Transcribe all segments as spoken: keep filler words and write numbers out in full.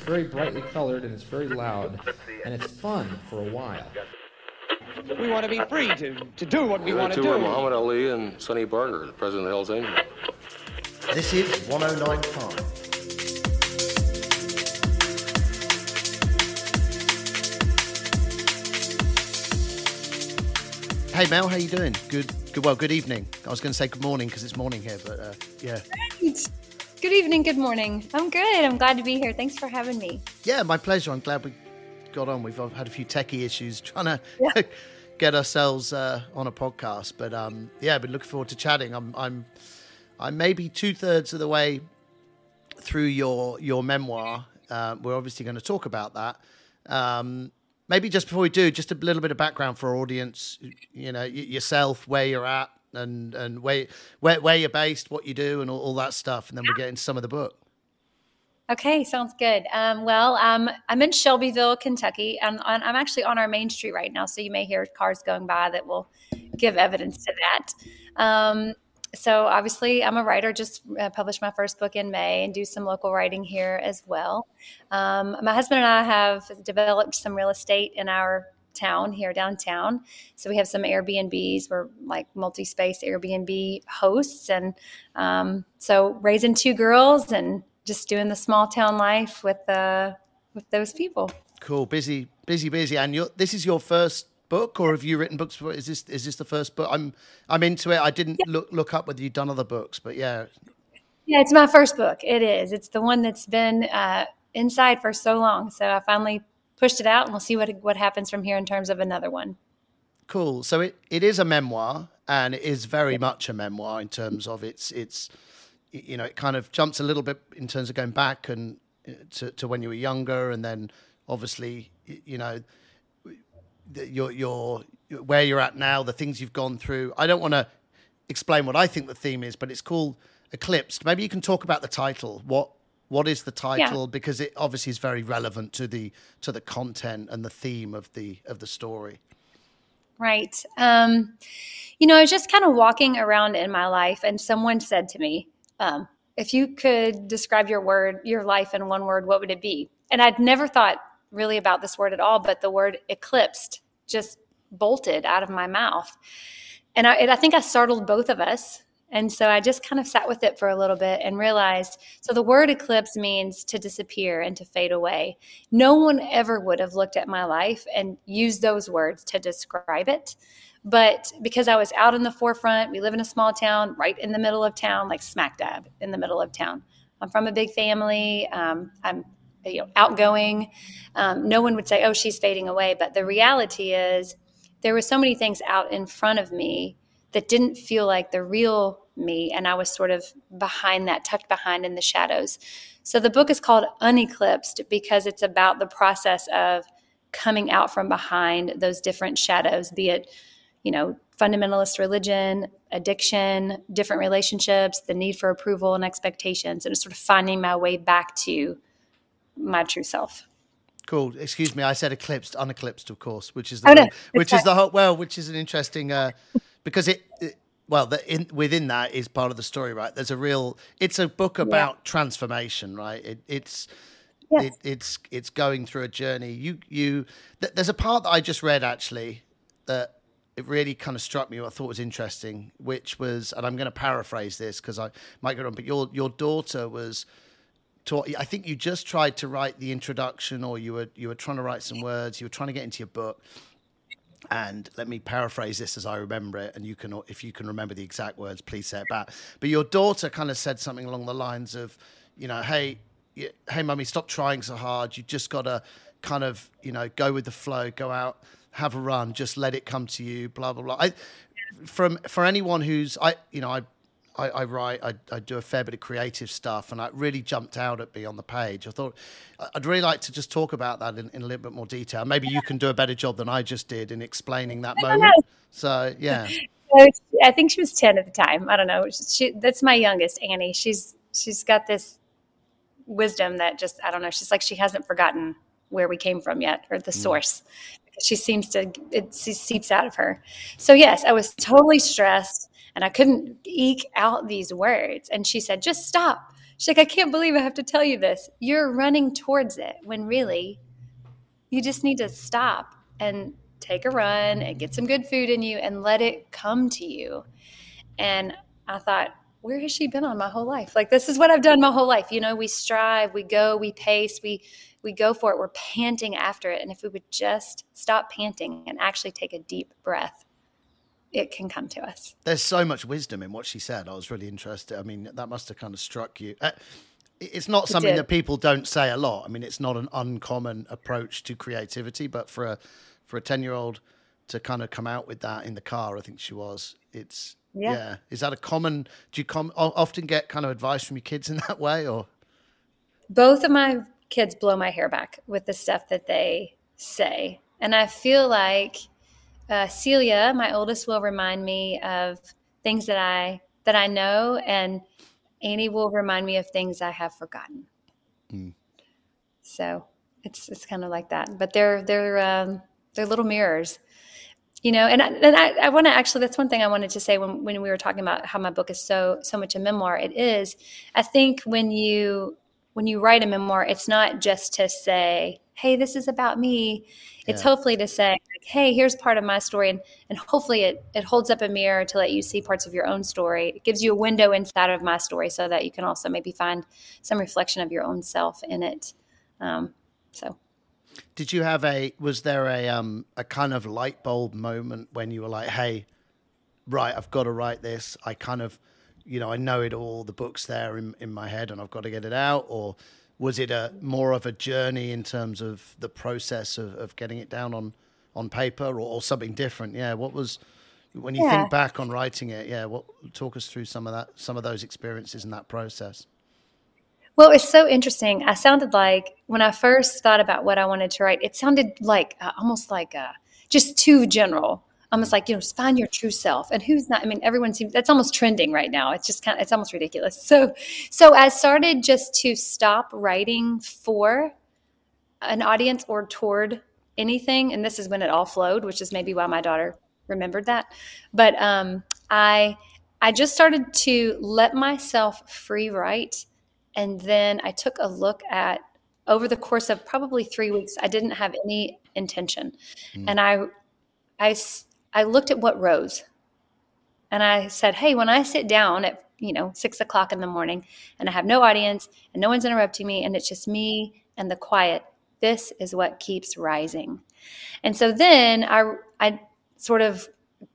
very brightly colored and it's very loud, and it's fun for a while. We want to be free to, to do what we The want to two do. were Muhammad Ali and Sonny Barker, the president of Hell's Angels. This is one oh nine point five. Hey Mel, how you doing? Good, good. Well, good evening. I was going to say good morning because it's morning here, but uh, yeah. Great. Good evening, good morning. I'm good. I'm glad to be here. Thanks for having me. Yeah, my pleasure. I'm glad we got on. We've had a few techie issues trying to Yeah. get ourselves uh, on a podcast, but um, yeah, I've been looking forward to chatting. I'm, I'm, I'm maybe two thirds of the way through your your memoir. Uh, we're obviously going to talk about that. Um, maybe just before we do, just a little bit of background for our audience. You know, y- yourself, where you're at, and and where where where you're based, what you do, and all, all that stuff, and then we'll get into some of the book. Okay, sounds good. Um, well, um, I'm in Shelbyville, Kentucky, and on, I'm actually on our main street right now, so you may hear cars going by that will give evidence to that. Um, so obviously, I'm a writer, just uh, published my first book in May and do some local writing here as well. Um, my husband and I have developed some real estate in our town here downtown. So we have some Airbnbs. We're like multi-space Airbnb hosts. And um, so raising two girls and just doing the small town life with uh, with those people. Cool, busy, busy, busy. And you're, this is your first book, or have you written books before? Is this is this the first book? I'm I'm into it. I didn't Yeah. look look up whether you've done other books, but yeah. Yeah, it's my first book. It is. It's the one that's been uh, inside for so long. So I finally pushed it out, and we'll see what what happens from here in terms of another one. Cool. So it, it is a memoir, and it is very much a memoir in terms of its its. You know, it kind of jumps a little bit in terms of going back and uh, to, to when you were younger, and then obviously, y- you know, the- your your where you're at now, the things you've gone through. I don't want to explain what I think the theme is, but it's called Eclipsed. Maybe you can talk about the title. What what is the title? Because it obviously is very relevant to the to the content and the theme of the of the story. Right. Um, you know, I was just kind of walking around in my life, and someone said to me, um, if you could describe your word, your life in one word, what would it be? And I'd never thought really about this word at all, but the word eclipsed just bolted out of my mouth. And I, and I think I startled both of us. And so I just kind of sat with it for a little bit and realized, so the word eclipse means to disappear and to fade away. No one ever would have looked at my life and used those words to describe it. But because I was out in the forefront, we live in a small town, right in the middle of town, like smack dab in the middle of town. I'm from a big family. Um, I'm you know, outgoing. Um, no one would say, oh, she's fading away. But the reality is there were so many things out in front of me that didn't feel like the real me. And I was sort of behind that, tucked behind in the shadows. So the book is called Uneclipsed because it's about the process of coming out from behind those different shadows, be it you know, fundamentalist religion, addiction, different relationships, the need for approval and expectations, and just sort of finding my way back to my true self. Cool. Excuse me, I said eclipsed, uneclipsed, of course, which is the Oh, no, whole- which fine. is the whole well, which is an interesting uh, because it, it well, the, in, within that is part of the story, right? There's a real. It's a book about yeah. transformation, right? It, it's. Yes. It, it's it's going through a journey. You you th- there's a part that I just read actually that it really kind of struck me. What I thought was interesting, which was, and I'm going to paraphrase this because I might get on, but your your daughter was taught. I think you just tried to write the introduction, or you were you were trying to write some words. You were trying to get into your book. And let me paraphrase this as I remember it. And you can, if you can remember the exact words, please say it back. But your daughter kind of said something along the lines of, you know, hey, hey, mummy, stop trying so hard. You just got to kind of, you know, go with the flow, go out, have a run, just let it come to you, blah, blah, blah. I, from, for anyone who's, I, you know, I, I, I write, I, I do a fair bit of creative stuff, and it really jumped out at me on the page. I thought I'd really like to just talk about that in, in a little bit more detail. Maybe you can do a better job than I just did in explaining that moment. So, yeah. I think she was ten at the time. I don't know. She, that's my youngest, Annie. She's, she's got this wisdom that just, I don't know. She's like, she hasn't forgotten where we came from yet, or the source. Mm. She seems to, it seeps out of her. So yes, I was totally stressed and I couldn't eke out these words. And she said, just stop, She's like, I can't believe I have to tell you this. You're running towards it when really you just need to stop and take a run and get some good food in you and let it come to you. And I thought, where has she been on my whole life? Like, this is what I've done my whole life. You know, we strive, we go, we pace, we, we go for it. We're panting after it. And if we would just stop panting and actually take a deep breath, it can come to us. There's so much wisdom in what she said. I was really interested. I mean, that must have kind of struck you. Uh, it's not something it that people don't say a lot. I mean, it's not an uncommon approach to creativity, but for a, for a ten year old to kind of come out with that in the car, I think she was, it's, yeah. yeah. Is that a common, do you com- often get kind of advice from your kids in that way, or? Both of my kids blow my hair back with the stuff that they say. And I feel like uh, Celia, my oldest, will remind me of things that I, that I know, and Annie will remind me of things I have forgotten. Mm. So it's, it's kind of like that, but they're, they're, um, they're little mirrors. You know, and I, and I, I want to actually, that's one thing I wanted to say when, when we were talking about how my book is so, so much a memoir. It is, I think when you, when you write a memoir, it's not just to say, hey, this is about me. It's yeah. hopefully to say, like, hey, here's part of my story. And, and hopefully it, it holds up a mirror to let you see parts of your own story. It gives you a window inside of my story so that you can also maybe find some reflection of your own self in it. Um, so. Did you have a, was there a, um, a kind of light bulb moment when you were like, hey, right, I've got to write this. I kind of, you know, I know it all, the book's there in, in my head and I've got to get it out? Or was it a more of a journey in terms of the process of, of getting it down on, on paper, or, or something different? Yeah. What was, when you yeah. think back on writing it, yeah, what, talk us through some of that, some of those experiences in that process. Well, it's so interesting. I sounded like, when I first thought about what I wanted to write, it sounded like uh, almost like uh, just too general. Almost like, you know, just find your true self. And who's not, I mean, everyone seems, that's almost trending right now. It's just kind of, it's almost ridiculous. So, so I started just to stop writing for an audience or toward anything. And this is when it all flowed, which is maybe why my daughter remembered that. But um, I, I just started to let myself free write. And then I took a look at, over the course of probably three weeks, I didn't have any intention. Mm. And I, I, I looked at what rose. And I said, hey, when I sit down at, you know, six o'clock in the morning and I have no audience and no one's interrupting me and it's just me and the quiet, this is what keeps rising. And so then I, I sort of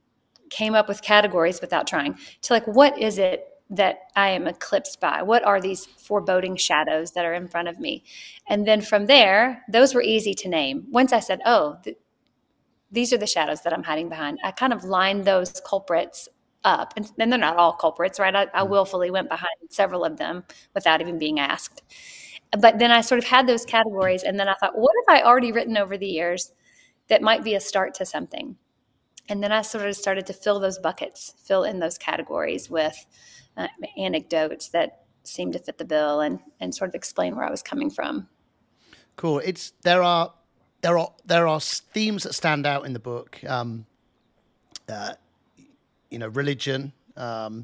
came up with categories without trying to, like, what is it that I am eclipsed by? What are these foreboding shadows that are in front of me? And then from there, those were easy to name. Once I said, oh, th- these are the shadows that I'm hiding behind, I kind of lined those culprits up. And, and they're not all culprits, right? I, I willfully went behind several of them without even being asked. But then I sort of had those categories. And then I thought, what have I already written over the years that might be a start to something? And then I sort of started to fill those buckets, fill in those categories with Uh, anecdotes that seem to fit the bill, and and sort of explain where I was coming from. Cool. It's there are there are there are themes that stand out in the book. Um, uh, you know, religion, um,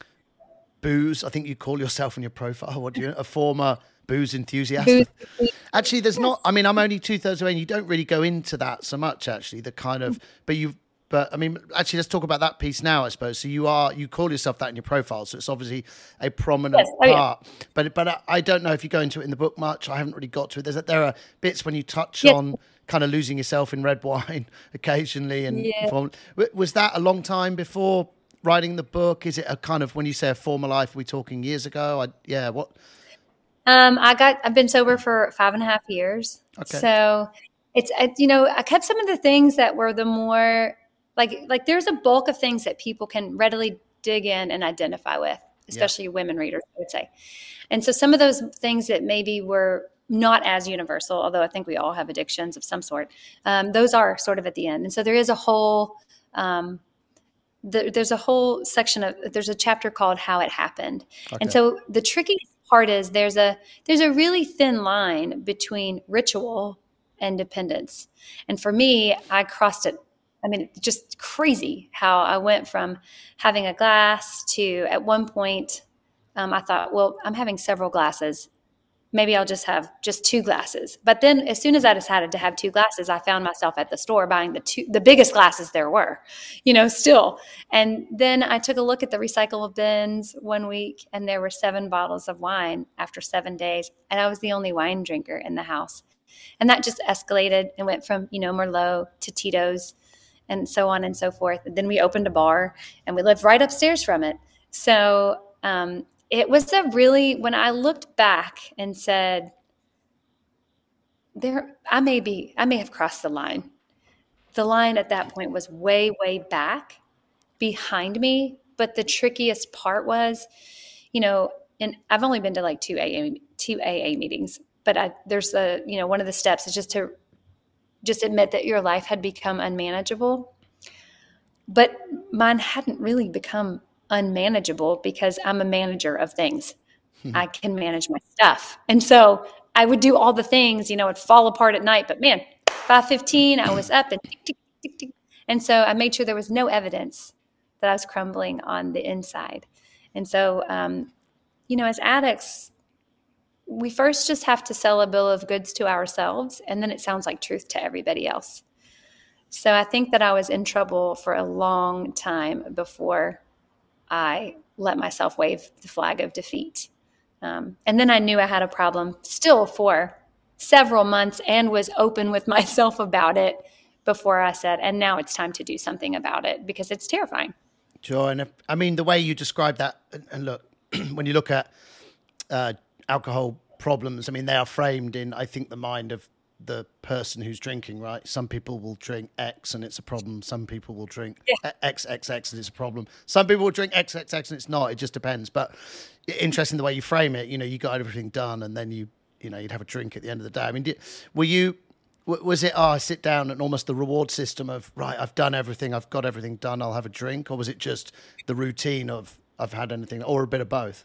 booze. I think you call yourself in your profile. What do you? A former booze enthusiast. Booze. Actually, there's not. I mean, I'm only two thirds away, and you don't really go into that so much. Actually, the kind of, but you. But I mean, actually, let's talk about that piece now, I suppose. So you are, you call yourself that in your profile. So it's obviously a prominent yes. oh, part, yeah. but, but I don't know if you go into it in the book much. I haven't really got to it. There's a, there are bits when you touch yes. on kind of losing yourself in red wine occasionally. And yeah. was that a long time before writing the book? Is it a kind of, when you say a former life, are we talking years ago? I, yeah. What? Um, I got, I've been sober for five and a half years. Okay. So it's, you know, I kept some of the things that were the more, Like, like there's a bulk of things that people can readily dig in and identify with, especially yeah. women readers, I would say. And so some of those things that maybe were not as universal, although I think we all have addictions of some sort, um, those are sort of at the end. And so there is a whole, um, the, there's a whole section of, there's a chapter called How It Happened. Okay. And so the trickiest part is there's a, there's a really thin line between ritual and dependence. And for me, I crossed it. I mean, just crazy how I went from having a glass to, at one point, um, I thought, well, I'm having several glasses. Maybe I'll just have just two glasses. But then as soon as I decided to have two glasses, I found myself at the store buying the two, the biggest glasses there were, you know, still. And then I took a look at the recyclable bins one week, and there were seven bottles of wine after seven days. And I was the only wine drinker in the house. And that just escalated and went from, you know, Merlot to Tito's and so on and so forth. And then we opened a bar, and we lived right upstairs from it. So, um, it was a really, when I looked back and said, there, I may be, I may have crossed the line. The line at that point was way, way back behind me. But the trickiest part was, you know, and I've only been to like two A A, two A A meetings, but I, there's a, you know, one of the steps is just to just admit that your life had become unmanageable. But mine hadn't really become unmanageable because I'm a manager of things. Hmm. I can manage my stuff. And so I would do all the things, you know, it'd fall apart at night, but man, five fifteen, I was up and tick, tick, tick, tick. And so I made sure there was no evidence that I was crumbling on the inside. And so, um, you know, as addicts, we first just have to sell a bill of goods to ourselves, and then it sounds like truth to everybody else. So I think that I was in trouble for a long time before I let myself wave the flag of defeat. Um, and then I knew I had a problem still for several months and was open with myself about it before I said, and now it's time to do something about it because it's terrifying. Sure. And if, I mean, the way you describe that, and, and look, when you look at uh, alcohol problems, I mean, they are framed in, I think, the mind of the person who's drinking, right? Some people will drink X and it's a problem. Some people will drink yeah. X X X and it's a problem. Some people will drink X X X and it's not. It just depends. But interesting the way you frame it. You know, you got everything done and then you, you know, you'd have a drink at the end of the day. I mean, did, were you, was it, oh, I sit down and almost the reward system of, right, I've done everything. I've got everything done. I'll have a drink. Or was it just the routine of, I've had anything, or a bit of both?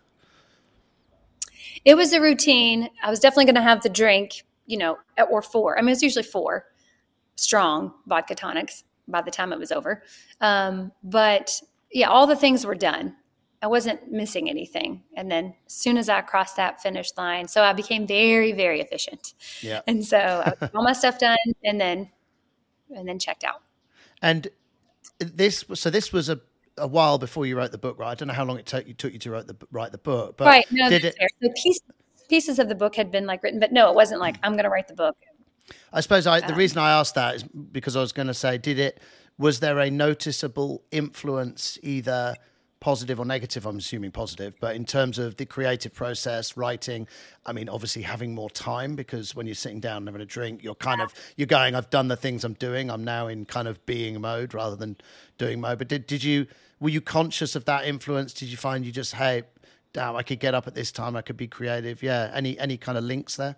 It was a routine. I was definitely going to have the drink, you know, or four. I mean, it's usually four strong vodka tonics by the time it was over. Um, but yeah, all the things were done. I wasn't missing anything. And then as soon as I crossed that finish line, so I became very, very efficient. Yeah. And so I got all my stuff done and then, and then checked out. And this, so this was a, a while before you wrote the book, right? I don't know how long it took you, took you to write the, write the book, but right. No, did it, so piece, pieces of the book had been like written, but no, it wasn't like, I'm going to write the book. I suppose I, the um, reason I asked that is because I was going to say, did it, was there a noticeable influence, either positive or negative? I'm assuming positive, but in terms of the creative process, writing, I mean, obviously having more time, because when you're sitting down and having a drink, you're kind of, you're going, I've done the things I'm doing. I'm now in kind of being mode rather than doing mode. But did, did you, were you conscious of that influence? Did you find you just, hey, damn, I could get up at this time, I could be creative? Yeah. Any, any kind of links there?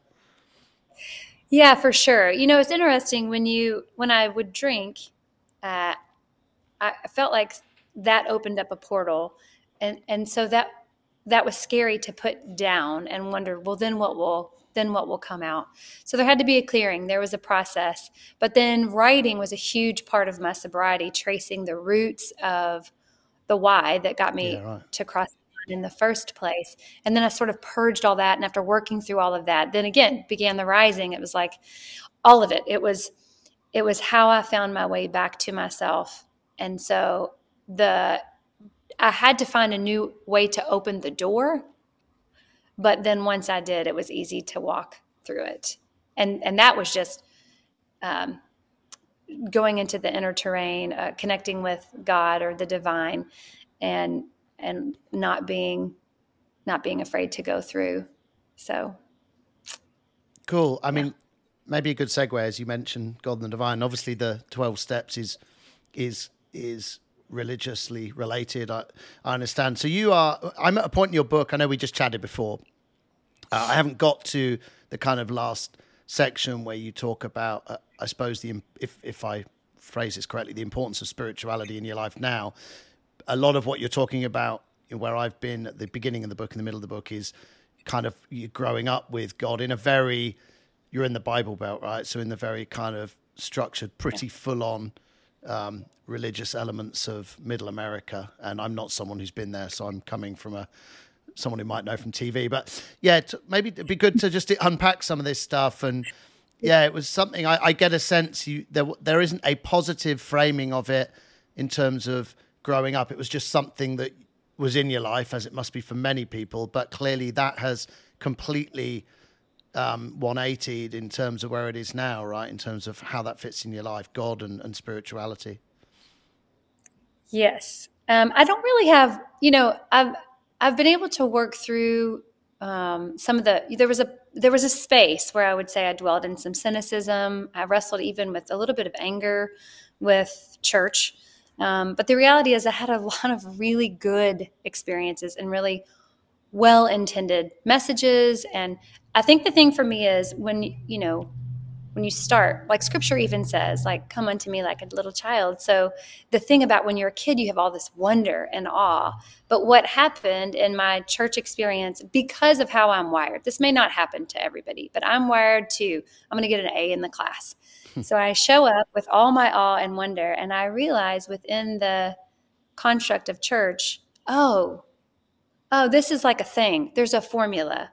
Yeah, for sure. You know, it's interesting when you, when I would drink, uh, I felt like that opened up a portal. And, and so that, that was scary to put down and wonder, well, then what will, then what will come out? So there had to be a clearing. There was a process, but then writing was a huge part of my sobriety, tracing the roots of the why that got me yeah, right. to cross in the first place. And then I sort of purged all that. And after working through all of that, then again, began the rising. It was like all of it. It was, it was how I found my way back to myself. And so the, I had to find a new way to open the door. But then once I did, it was easy to walk through it. And, and that was just, um, going into the inner terrain, uh, connecting with God or the divine, and, and not being, not being afraid to go through. So. Cool. I yeah. mean, maybe a good segue, as you mentioned, God and the divine. Obviously the twelve steps is, is, is religiously related. I, I understand. So you are, I'm at a point in your book, I know we just chatted before. Uh, I haven't got to the kind of last section where you talk about, uh, I suppose the, if, if I phrase this correctly, the importance of spirituality in your life now. A lot of what you're talking about, where I've been at the beginning of the book, in the middle of the book, is kind of you growing up with God in a very, you're in the Bible Belt, right? So in the very kind of structured, pretty full on um, religious elements of middle America. And I'm not someone who's been there. So I'm coming from a someone who might know from T V. But yeah, t- maybe it'd be good to just unpack some of this stuff. And yeah, it was something I, I get a sense you there there isn't a positive framing of it in terms of growing up. It was just something that was in your life, as it must be for many people. But clearly that has completely um, one eightied in terms of where it is now, right? In terms of how that fits in your life, God and, and spirituality. Yes. Um, I don't really have, you know, I've, I've been able to work through um, some of the, there was a, there was a space where I would say I dwelled in some cynicism. I wrestled even with a little bit of anger with church. Um, but the reality is I had a lot of really good experiences and really well-intended messages. And I think the thing for me is when, you know, when you start, like scripture even says, like, come unto me like a little child. So the thing about when you're a kid, you have all this wonder and awe. But what happened in my church experience, because of how I'm wired, this may not happen to everybody, but I'm wired to, I'm going to get an A in the class. So I show up with all my awe and wonder, and I realize within the construct of church, oh, oh, this is like a thing. There's a formula.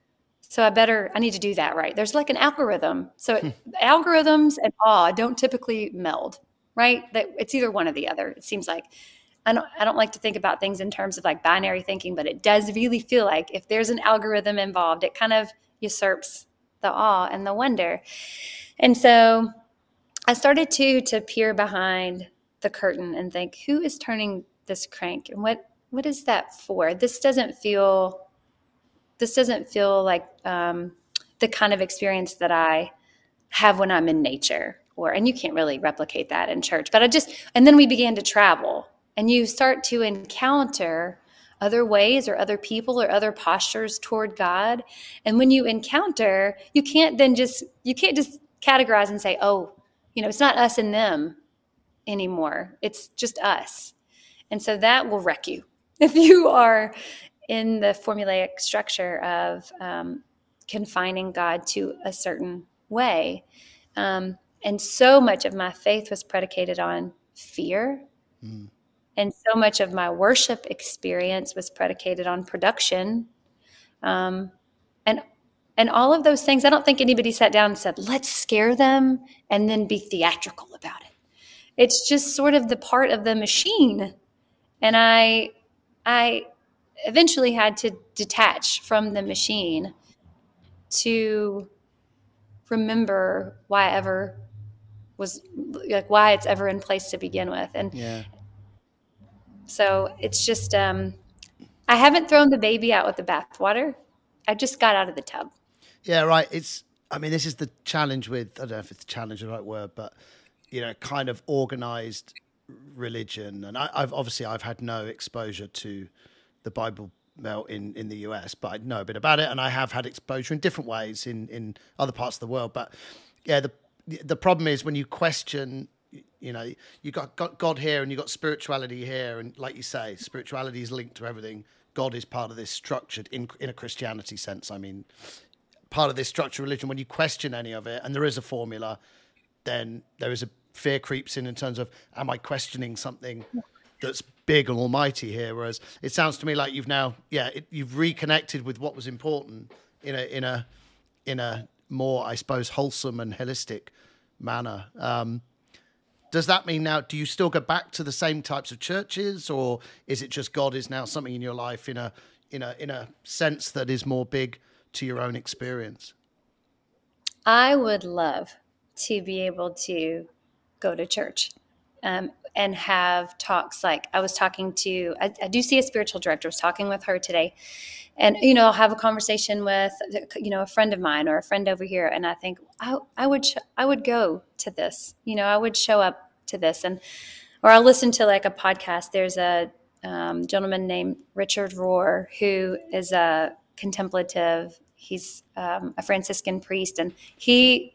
So I better, I need to do that right. There's like an algorithm. So it, algorithms and awe don't typically meld, right? That it's either one or the other. It seems like I don't, I don't like to think about things in terms of like binary thinking, but it does really feel like if there's an algorithm involved, it kind of usurps the awe and the wonder. And so I started to to peer behind the curtain and think, who is turning this crank, and what what is that for? This doesn't feel this doesn't feel like um, the kind of experience that I have when I'm in nature, or and you can't really replicate that in church. But I just and then we began to travel, and you start to encounter other ways or other people or other postures toward God. And when you encounter, you can't then just you can't just categorize and say, oh, you know, it's not us and them anymore. It's just us. And so that will wreck you if you are in the formulaic structure of um, confining God to a certain way. Um, and so much of my faith was predicated on fear. Mm. And so much of my worship experience was predicated on production. Um, and and all of those things, I don't think anybody sat down and said, let's scare them and then be theatrical about it. It's just sort of the part of the machine. And I, I eventually had to detach from the machine to remember why I ever was like why it's ever in place to begin with. And yeah. So it's just, um, I haven't thrown the baby out with the bathwater. I just got out of the tub. Yeah, right. It's, I mean, this is the challenge with, I don't know if it's challenge the right word, but, you know, kind of organized religion. And I, I've obviously, I've had no exposure to the Bible Belt in, in the U S, but I know a bit about it. And I have had exposure in different ways in, in other parts of the world. But yeah, the the problem is when you question, you know, you got, got God here and you got spirituality here. And like you say, spirituality is linked to everything. God is part of this structured in, in a Christianity sense. I mean, part of this structured religion, when you question any of it and there is a formula, then there is a fear creeps in in terms of, am I questioning something that's big and almighty here? Whereas it sounds to me like you've now, yeah, it, you've reconnected with what was important in a, in a, in a more, I suppose, wholesome and holistic manner. Um, Does that mean now, do you still go back to the same types of churches, or is it just God is now something in your life in a in a in a sense that is more big to your own experience? I would love to be able to go to church um, and have talks. Like I was talking to, I, I do see a spiritual director. I was talking with her today, and you know, I'll have a conversation with you know a friend of mine or a friend over here, and I think I, I would sh- I would go to this. You know, I would show up to this, and or I'll listen to like a podcast. There's a um, gentleman named Richard Rohr who is a contemplative. He's um, a Franciscan priest, and he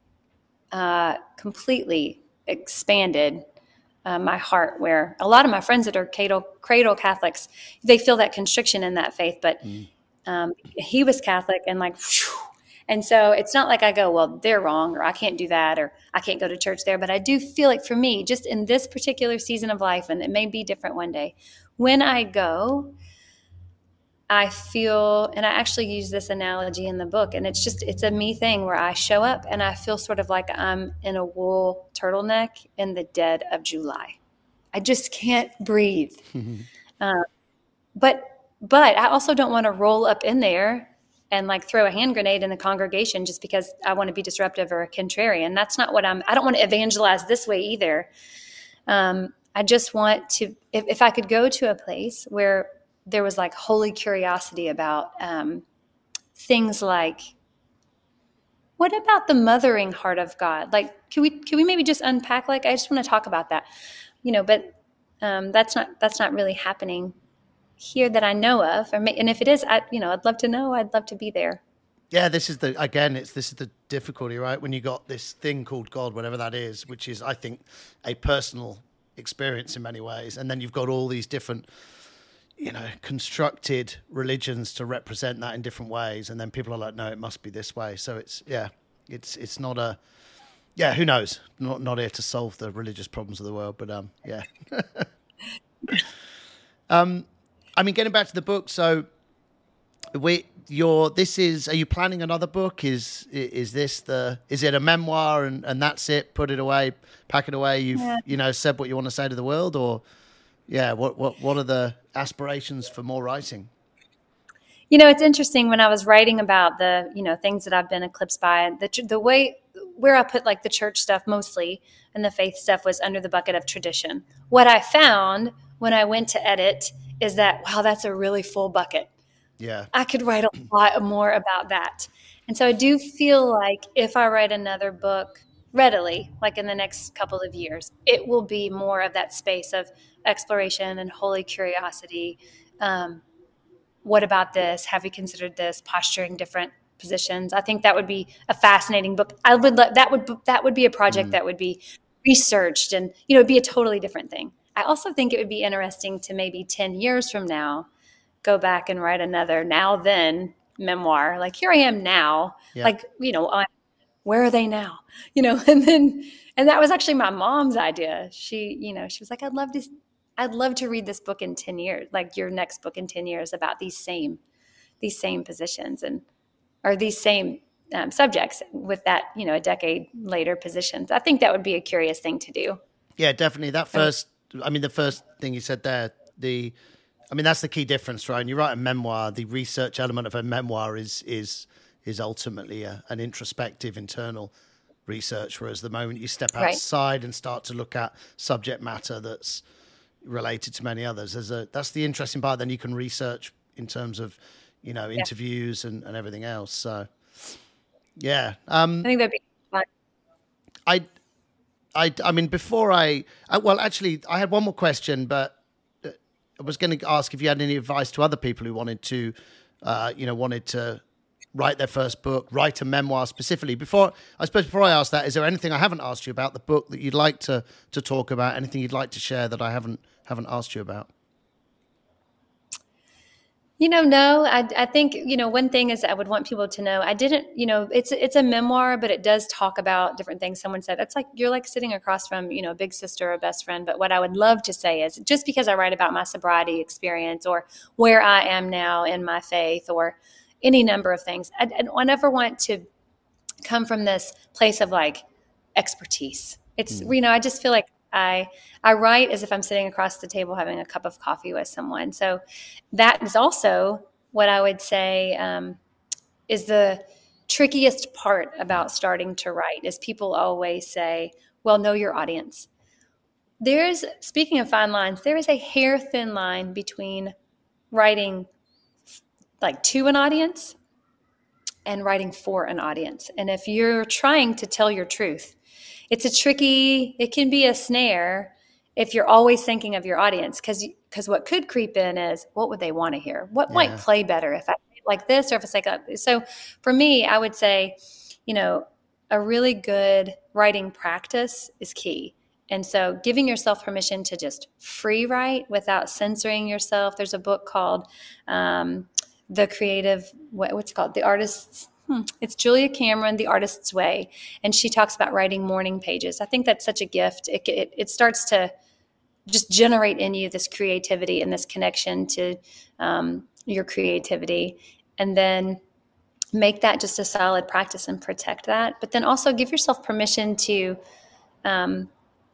uh, completely expanded uh, my heart. Where a lot of my friends that are cradle, cradle Catholics, they feel that constriction in that faith, but mm. um, he was Catholic, and like. Whew, And so it's not like I go, well, they're wrong, or I can't do that, or I can't go to church there. But I do feel like for me, just in this particular season of life, and it may be different one day, when I go, I feel, and I actually use this analogy in the book, and it's just, it's a me thing where I show up and I feel sort of like I'm in a wool turtleneck in the dead of July. I just can't breathe. uh, but, but I also don't want to roll up in there and like throw a hand grenade in the congregation just because I want to be disruptive or a contrarian. That's not what I'm, I don't want to evangelize this way either. Um, I just want to, if, if I could go to a place where there was like holy curiosity about um, things like, what about the mothering heart of God? Like, can we, can we maybe just unpack, like, I just want to talk about that, you know, but um, that's not, that's not really happening here that I know of. Or may, and if it is, I, you know, I'd love to know, I'd love to be there. Yeah. This is the, again, it's, this is the difficulty, right? When you got this thing called God, whatever that is, which is, I think, a personal experience in many ways. And then you've got all these different, you know, constructed religions to represent that in different ways. And then people are like, no, it must be this way. So it's, yeah, it's, it's not a, yeah, who knows? Not, not here to solve the religious problems of the world, but, um, yeah. um, I mean, getting back to the book. So we, your, this is, are you planning another book? Is, is this the, is it a memoir and, and that's it? Put it away, pack it away. You've, yeah. you know, said what you want to say to the world, or, yeah, what, what, what are the aspirations for more writing? You know, it's interesting when I was writing about the, you know, things that I've been eclipsed by, the, the way where I put like the church stuff mostly and the faith stuff was under the bucket of tradition. What I found when I went to edit is that, wow, that's a really full bucket. Yeah. I could write a lot more about that. And so I do feel like if I write another book readily, like in the next couple of years, it will be more of that space of exploration and holy curiosity. Um, what about this? Have you considered this? Posturing different positions. I think that would be a fascinating book. I would let, that would that would be a project mm. that would be researched, and you know, it'd be a totally different thing. I also think it would be interesting to maybe ten years from now go back and write another now then memoir. Like, here I am now. Yeah. Like, you know, on, where are they now? You know, and then and that was actually my mom's idea. She, you know, she was like, I'd love to I'd love to read this book in ten years, like your next book in ten years about these same these same positions and or these same um, subjects with that, you know, a decade later positions. I think that would be a curious thing to do. Yeah, definitely. That first, I mean, the first thing you said there, the, I mean, that's the key difference, right? When you write a memoir, the research element of a memoir is is is ultimately a, an introspective, internal research, whereas the moment you step outside right. and start to look at subject matter that's related to many others, there's a, that's the interesting part. Then you can research in terms of, you know, interviews yeah. and, and everything else. So, yeah. Um, I think that'd be fun. I, I, I mean, before I, I, well, actually, I had one more question, but I was going to ask if you had any advice to other people who wanted to, uh, you know, wanted to write their first book, write a memoir specifically. Before, I suppose, before I ask that, is there anything I haven't asked you about the book that you'd like to to talk about? Anything you'd like to share that I haven't haven't asked you about? You know, no, I, I think, you know, one thing is I would want people to know, I didn't, you know, it's, it's a memoir, but it does talk about different things. Someone said, it's like, you're like sitting across from, you know, a big sister or a best friend. But what I would love to say is just because I write about my sobriety experience or where I am now in my faith or any number of things, I, I never want to come from this place of like expertise. It's, mm. you know, I just feel like I I write as if I'm sitting across the table having a cup of coffee with someone. So that is also what I would say um, is the trickiest part about starting to write is people always say, well, know your audience. There's, speaking of fine lines, there is a hair thin line between writing like to an audience and writing for an audience. And if you're trying to tell your truth, it's a tricky, it can be a snare if you're always thinking of your audience, because because what could creep in is, what would they want to hear? What yeah. might play better if I say it like this or if it's like a, so for me, I would say, you know, a really good writing practice is key. And so giving yourself permission to just free write without censoring yourself. There's a book called um, The Creative, what, what's it called? The Artist's, Hmm. It's Julia Cameron, The Artist's Way, and she talks about writing morning pages. I think that's such a gift. It, it, it starts to just generate in you this creativity and this connection to um, your creativity, and then make that just a solid practice and protect that. But then also give yourself permission to, um,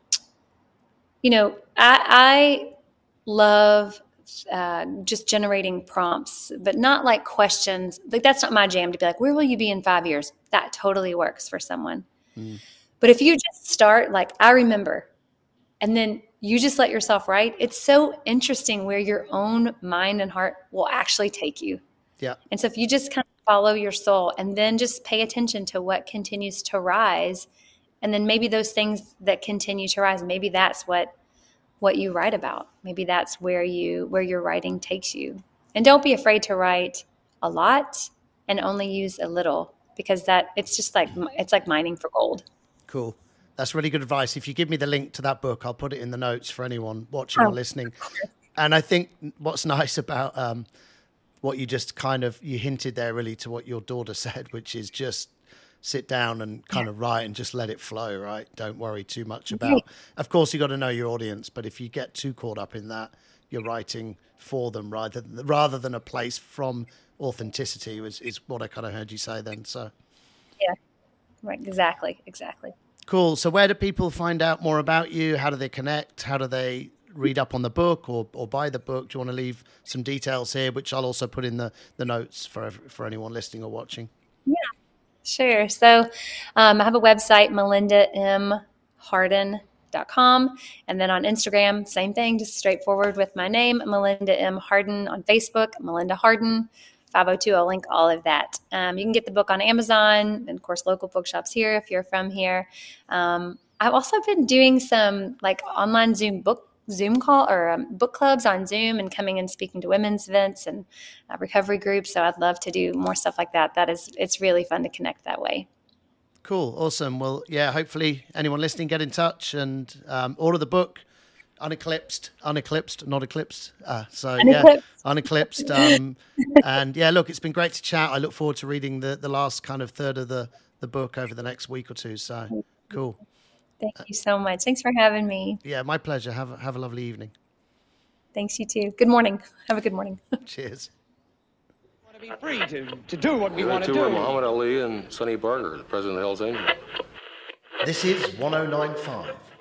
you know, I, I love uh, just generating prompts, but not like questions. Like that's not my jam to be like, where will you be in five years? That totally works for someone. Mm. But if you just start like, I remember, and then you just let yourself write, it's so interesting where your own mind and heart will actually take you. Yeah. And so if you just kind of follow your soul and then just pay attention to what continues to rise, and then maybe those things that continue to rise, maybe that's what what you write about. Maybe that's where you where your writing takes you. And don't be afraid to write a lot and only use a little, because that it's just like it's like mining for gold. Cool. That's really good advice. If you give me the link to that book, I'll put it in the notes for anyone watching oh. or listening. And I think what's nice about um, what you just kind of, you hinted there really to what your daughter said, which is just sit down and kind yeah. of write and just let it flow, right? Don't worry too much about, right. Of course you got to know your audience, but if you get too caught up in that, you're writing for them rather than, rather than a place from authenticity is, is what I kind of heard you say then. So yeah, right. Exactly. Exactly. Cool. So where do people find out more about you? How do they connect? How do they read up on the book or, or buy the book? Do you want to leave some details here, which I'll also put in the, the notes for, for anyone listening or watching? Yeah. Sure. So um, I have a website, melinda m harden dot com. And then on Instagram, same thing, just straightforward with my name, Melinda M. Harden. On Facebook, Melinda Harden, five oh two. I'll link all of that. Um, you can get the book on Amazon and, of course, local bookshops here if you're from here. Um, I've also been doing some like online Zoom book Zoom call or um, book clubs on Zoom and coming and speaking to women's events and uh, recovery groups. So I'd love to do more stuff like that. That is, it's really fun to connect that way. Cool. Awesome. Well, yeah, hopefully anyone listening, get in touch and um, order the book, Uneclipsed, Uneclipsed, not Eclipsed. Uh, so Uneclipsed. yeah, Uneclipsed. Um, and yeah, look, it's been great to chat. I look forward to reading the, the last kind of third of the, the book over the next week or two. So cool. Thank you so much. Thanks for having me. Yeah, my pleasure. Have a, have a lovely evening. Thanks, you too. Good morning. Have a good morning. Cheers. We want to be free to, to do what we The want to two do. were Muhammad Ali and Sonny Barger, the president of the Hells Angels. This is one oh nine point five.